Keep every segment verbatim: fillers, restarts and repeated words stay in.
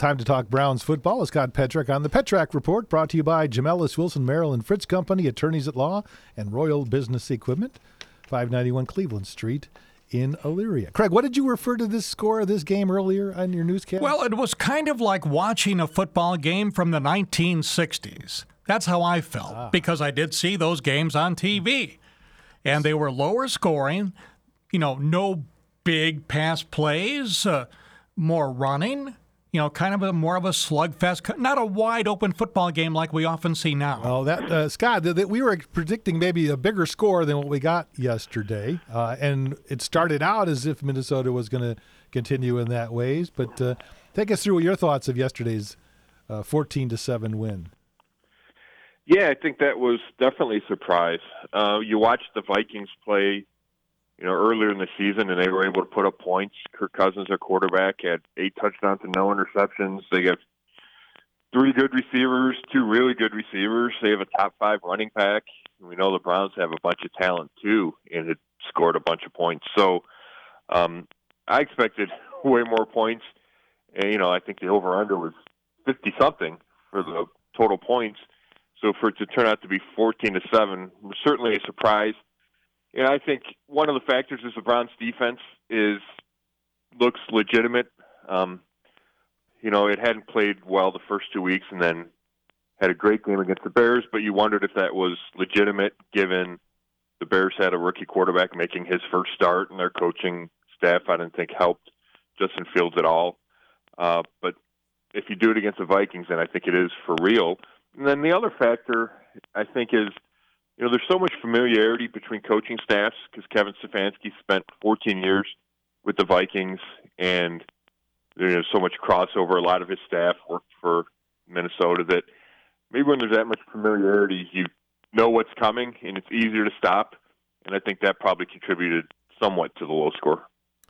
Time to talk Browns football. Scott Petrak on the Petrak Report, brought to you by Jamelis Wilson, Merrill and Fritz Company, attorneys at law, and Royal Business Equipment, five ninety-one Cleveland Street in Elyria. Craig, what did you refer to this score of this game earlier on your newscast? Well, it was kind of like watching a football game from the nineteen sixties. That's how I felt, ah. because I did see those games on T V. And they were lower scoring, you know, no big pass plays, uh, more running. You know, kind of a more of a slugfest, not a wide open football game like we often see now. Well, that uh, Scott, th- th- we were predicting maybe a bigger score than what we got yesterday, uh, and it started out as if Minnesota was going to continue in that ways. But uh, take us through your thoughts of yesterday's uh, fourteen to seven win. Yeah, I think that was definitely a surprise. Uh, you watched the Vikings play, you know, earlier in the season, and they were able to put up points. Kirk Cousins, their quarterback, had eight touchdowns and no interceptions. They have three good receivers, two really good receivers. They have a top five running back. And we know the Browns have a bunch of talent, too, and it scored a bunch of points. So um, I expected way more points. And, you know, I think the over-under was fifty-something for the total points. So for it to turn out to be fourteen to seven was certainly a surprise. And I think one of the factors is the Browns' defense is looks legitimate. Um, you know, it hadn't played well the first two weeks and then had a great game against the Bears, but you wondered if that was legitimate given the Bears had a rookie quarterback making his first start, and their coaching staff, I didn't think, helped Justin Fields at all. Uh, but if you do it against the Vikings, then I think it is for real. And then the other factor, I think, is you know, there's so much familiarity between coaching staffs because Kevin Stefanski spent fourteen years with the Vikings, and there's so much crossover. A lot of his staff worked for Minnesota that maybe when there's that much familiarity, you know what's coming, and it's easier to stop. And I think that probably contributed somewhat to the low score.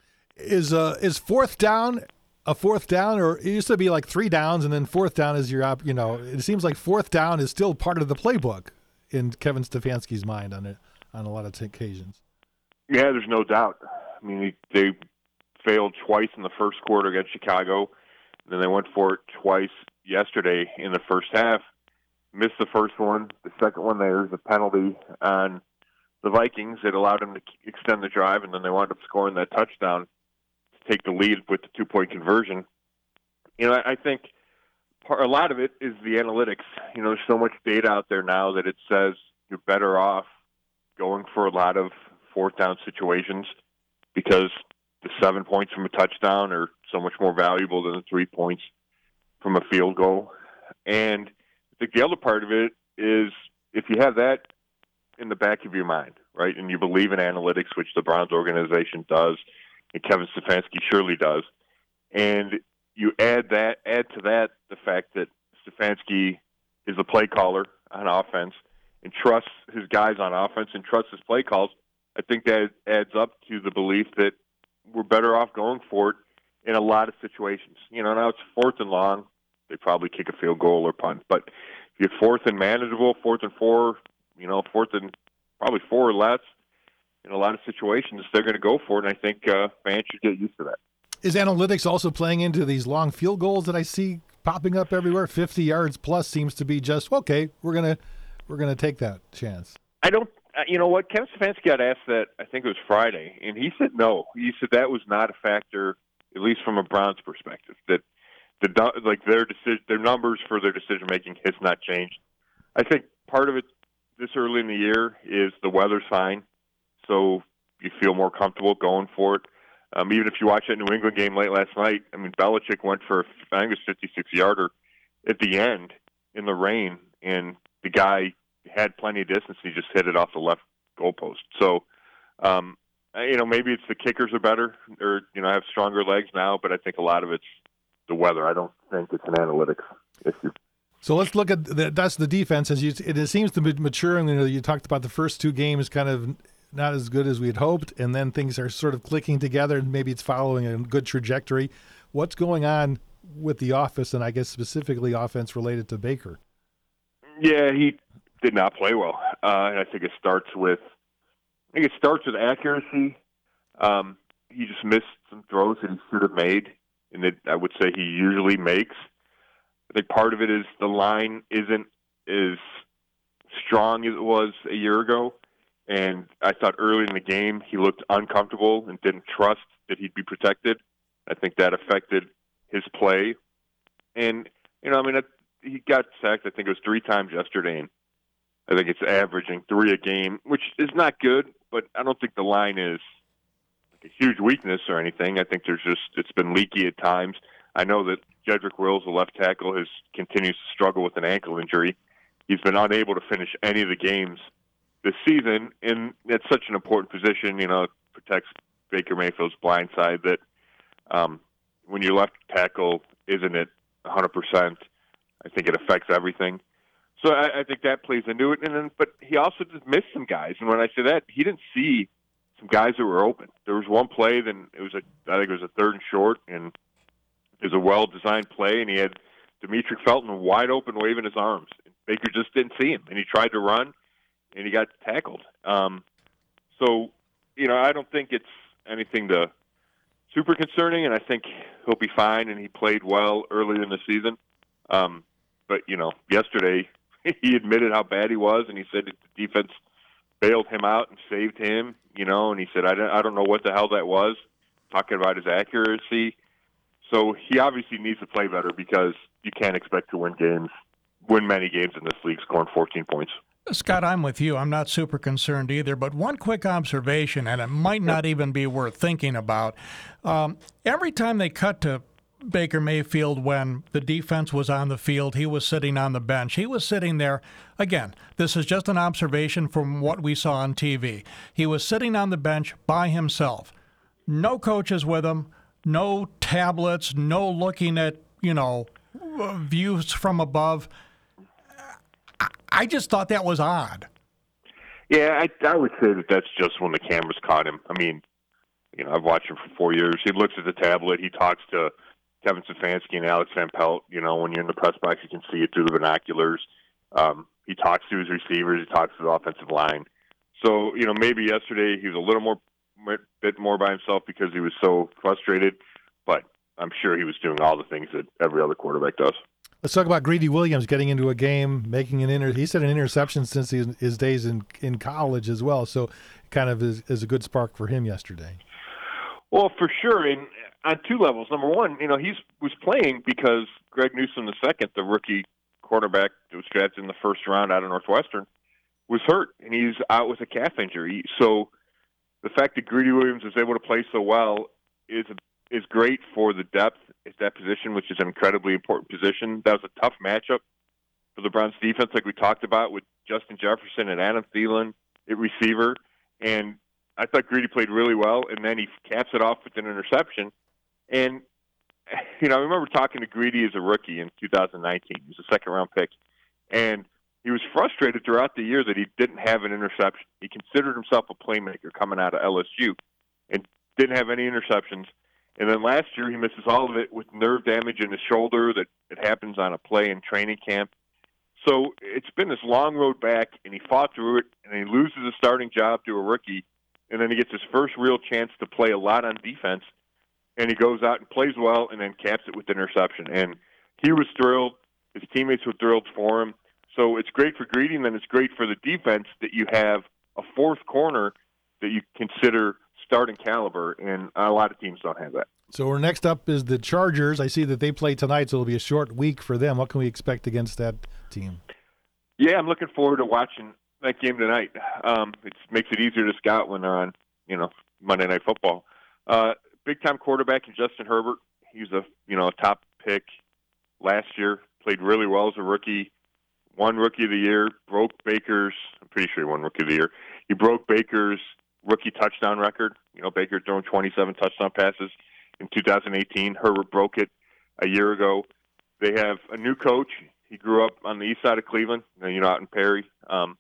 Is uh is fourth down a fourth down, or it used to be like three downs and then fourth down is your op? You know, it seems like fourth down is still part of the playbook in Kevin Stefanski's mind on it on a lot of occasions. Yeah, there's no doubt. I mean, they failed twice in the first quarter against Chicago. Then they went for it twice yesterday in the first half. Missed the first one. The second one, there was a penalty on the Vikings. It allowed them to extend the drive, and then they wound up scoring that touchdown to take the lead with the two-point conversion. You know, I think part, a lot of it is the analytics. You know, there's so much data out there now that it says you're better off going for a lot of fourth down situations because the seven points from a touchdown are so much more valuable than the three points from a field goal. And I think the other part of it is if you have that in the back of your mind, right, and you believe in analytics, which the Browns organization does, and Kevin Stefanski surely does, and you add that, add to that the fact that Stefanski is a play caller on offense and trusts his guys on offense and trusts his play calls, I think that adds up to the belief that we're better off going for it in a lot of situations. You know, now it's fourth and long. They probably kick a field goal or punt. But if you're fourth and manageable, fourth and four, you know, fourth and probably four or less, in a lot of situations, they're going to go for it, and I think uh, fans should get used to that. Is analytics also playing into these long field goals that I see popping up everywhere? fifty yards plus seems to be just, okay, we're going to we're gonna take that chance. I don't – you know what? Kevin Stefanski got asked that, I think it was Friday, and he said no. He said that was not a factor, at least from a Browns perspective, that the like their decision, their numbers for their decision-making has not changed. I think part of it this early in the year is the weather's fine, so you feel more comfortable going for it. Um, even if you watch that New England game late last night, I mean, Belichick went for, I think it was fifty-six-yarder at the end in the rain, and the guy had plenty of distance. He just hit it off the left goalpost. So, um, you know, maybe it's the kickers are better or, you know, have stronger legs now, but I think a lot of it's the weather. I don't think it's an analytics issue. So let's look at the, that's the defense. As you, it, it seems to be maturing. You know, you talked about the first two games kind of not as good as we had hoped, and then things are sort of clicking together, and maybe it's following a good trajectory. What's going on with the office, and I guess specifically offense related to Baker? Yeah, he did not play well, uh, and I think it starts with I think it starts with accuracy. Um, he just missed some throws that he should have made. and that I would say he usually makes. I think part of it is the line isn't as strong as it was a year ago. And I thought early in the game he looked uncomfortable and didn't trust that he'd be protected. I think that affected his play. And, you know, I mean, he got sacked, I think it was three times yesterday. And I think it's averaging three a game, which is not good, but I don't think the line is like a huge weakness or anything. I think there's just, it's been leaky at times. I know that Jedrick Wills, the left tackle, has continues to struggle with an ankle injury. He's been unable to finish any of the games this season, and it's such an important position. You know, it protects Baker Mayfield's blind side that um, when your left tackle isn't at one hundred percent, I think it affects everything. So I, I think that plays into it. And then, but he also just missed some guys. And when I say that, he didn't see some guys that were open. There was one play, then it was a, I think it was a third and short, and it was a well-designed play, and he had Demetric Felton wide open, waving his arms. Baker just didn't see him, and he tried to run, and he got tackled. Um, so, you know, I don't think it's anything to super concerning, and I think he'll be fine, and he played well earlier in the season. Um, but, you know, yesterday he admitted how bad he was, and he said that the defense bailed him out and saved him, you know, and he said, I don't, I don't know what the hell that was, talking about his accuracy. So he obviously needs to play better because you can't expect to win games, win many games in this league scoring fourteen points. Scott, I'm with you. I'm not super concerned either, but one quick observation, and it might not even be worth thinking about. Um, every time they cut to Baker Mayfield when the defense was on the field, he was sitting on the bench. He was sitting there. Again, this is just an observation from what we saw on T V. He was sitting on the bench by himself. No coaches with him, no tablets, no looking at, you know, views from above. I just thought that was odd. Yeah, I, I would say that that's just when the cameras caught him. I mean, you know, I've watched him for four years. He looks at the tablet. He talks to Kevin Stefanski and Alex Van Pelt. You know, when you're in the press box, you can see it through the binoculars. Um, he talks to his receivers. He talks to the offensive line. So, you know, maybe yesterday he was a little more, bit more by himself because he was so frustrated. But I'm sure he was doing all the things that every other quarterback does. Let's talk about Greedy Williams getting into a game, making an inter. He said an interception since his, his days in, in college as well. So, kind of is, is a good spark for him yesterday. Well, for sure, and on two levels. Number one, you know, he was playing because Greg Newsome the second, the rookie quarterback that was drafted in the first round out of Northwestern, was hurt, and he's out with a calf injury. So, the fact that Greedy Williams is able to play so well is is great for the depth at that position, which is an incredibly important position. That was a tough matchup for the Browns defense, like we talked about, with Justin Jefferson and Adam Thielen at receiver. And I thought Greedy played really well, and then he caps it off with an interception. And, you know, I remember talking to Greedy as a rookie in two thousand nineteen. He was a second-round pick. And he was frustrated throughout the year that he didn't have an interception. He considered himself a playmaker coming out of L S U and didn't have any interceptions. And then last year he misses all of it with nerve damage in his shoulder that it happens on a play in training camp. So it's been this long road back, and he fought through it, and he loses a starting job to a rookie, and then he gets his first real chance to play a lot on defense, and he goes out and plays well and then caps it with an interception. And he was thrilled. His teammates were thrilled for him. So it's great for Greedy, and then it's great for the defense that you have a fourth corner that you consider starting caliber, and a lot of teams don't have that. So our next up is the Chargers. I see that they play tonight, so it'll be a short week for them. What can we expect against that team? Yeah, I'm looking forward to watching that game tonight. Um, it makes it easier to scout when they're on, you know, Monday Night Football. Uh, big-time quarterback in Justin Herbert. He's a, you know, a top pick last year. Played really well as a rookie. Won Rookie of the Year. Broke Baker's. I'm pretty sure he won Rookie of the Year. He broke Baker's rookie touchdown record. You know, Baker thrown twenty-seven touchdown passes in two thousand eighteen. Herbert broke it a year ago. They have a new coach. He grew up on the east side of Cleveland, you know, out in Perry. Um,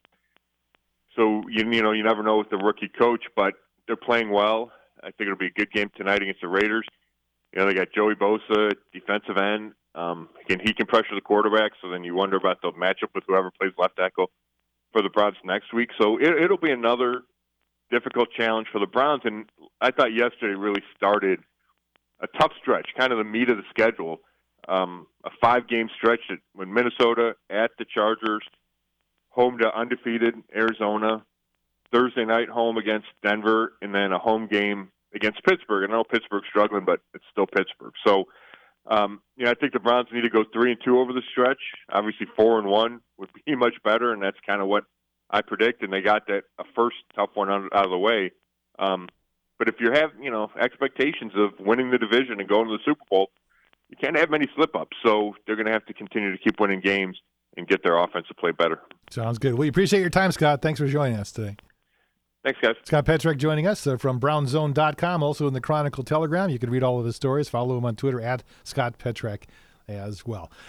so, you, you know, you never know with the rookie coach, but they're playing well. I think it'll be a good game tonight against the Raiders. You know, they got Joey Bosa, defensive end. Um, again, he can pressure the quarterback, so then you wonder about the matchup with whoever plays left tackle for the Browns next week. So it, it'll be another difficult challenge for the Browns, and I thought yesterday really started a tough stretch, kind of the meat of the schedule. Um, a five-game stretch that when Minnesota at the Chargers, home to undefeated Arizona, Thursday night home against Denver, and then a home game against Pittsburgh. And I know Pittsburgh's struggling, but it's still Pittsburgh. So, um, you know, I think the Browns need to go three and two over the stretch. Obviously, four and one would be much better, and that's kind of what I predict. And they got that a first tough one out, out of the way. Um, but if you have, you know, expectations of winning the division and going to the Super Bowl, you can't have many slip-ups. So they're going to have to continue to keep winning games and get their offensive play better. Sounds good. We appreciate your time, Scott. Thanks for joining us today. Thanks, guys. Scott Petrak joining us uh, from brown zone dot com, also in the Chronicle Telegram. You can read all of his stories. Follow him on Twitter at Scott Petrak as well.